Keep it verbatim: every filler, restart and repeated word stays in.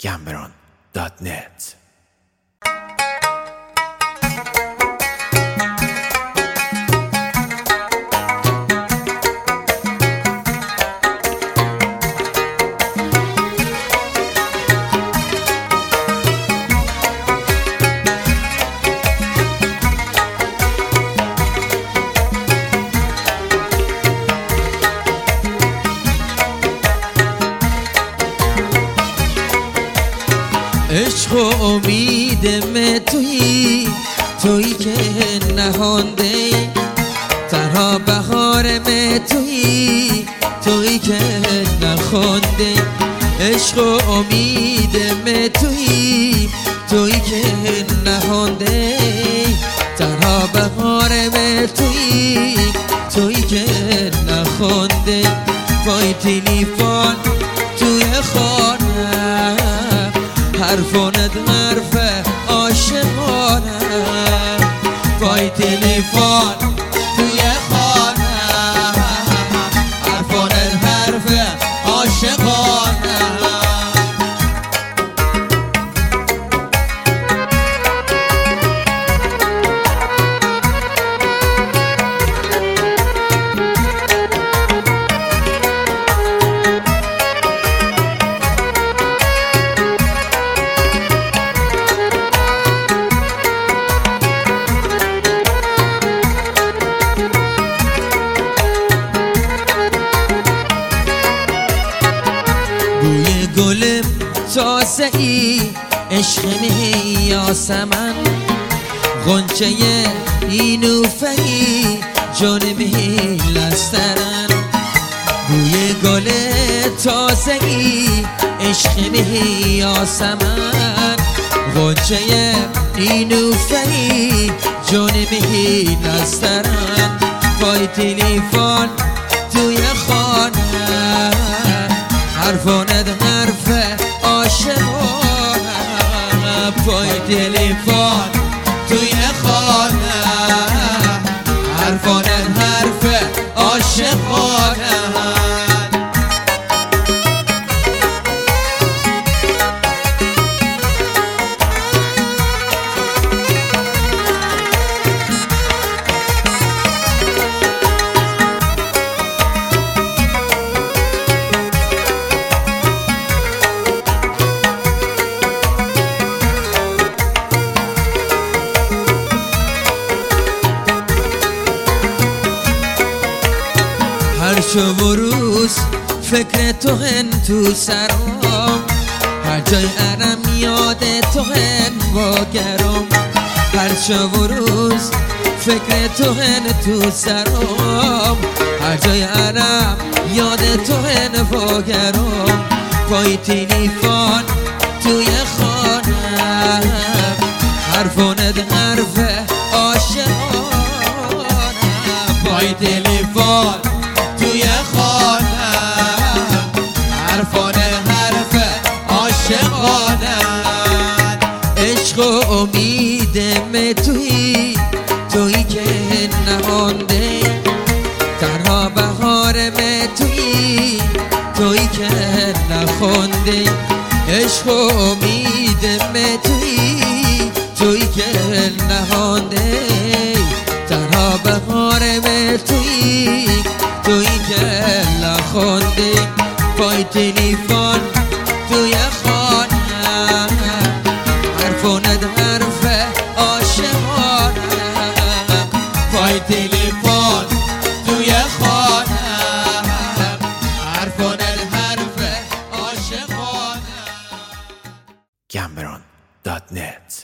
گمبران دات نت. عشق و امیدم تویی، تویی که نهانده تنها بهارم تویی، تویی که نخوانده. عشق و امیدم تویی، تویی که نهانده تنها بهارم تویی، تویی که نخوانده. پای تلفن توی خانه حرفانت حرف عاشقانه، پای تلفن توی خانه حرفانت حرف عاشقانه. بوی گلم تازه ای، عشق یاسمن، غنچه نیلوفری جان لسترن. بوی گل تازه ای، عشق یاسمن، غنچه نیلوفری جان لسترن. پای تلفن توی خانه حرفانت حرف عاشقانه، پای تلفن توی خانه حرفانت حرف عاشقانه. هر شب و روز فکر تو هن تو سرام، هر جای ارم یاد تو هن واگرام. هر شب و روز فکر تو هن تو سرام، هر جای ارم یاد تو هن واگرام. پای تلفن توی خانه حرفانت حرف عاشقانه، پای تلفن توی خانه حرفانه حرف عاشقانه. عشق و امیدم تویی، تویی که نمانده تنها بهارم تویی، تویی که نخوانده. عشق و امیدم تویی، تویی که نهانده تنها بهارم تویی، تویی که نخوانده. پای تلفن توی خانه حرفانت حرف عاشقانه، پای تلفن توی خانه حرفانت حرف عاشقانه. گمبران دات نت.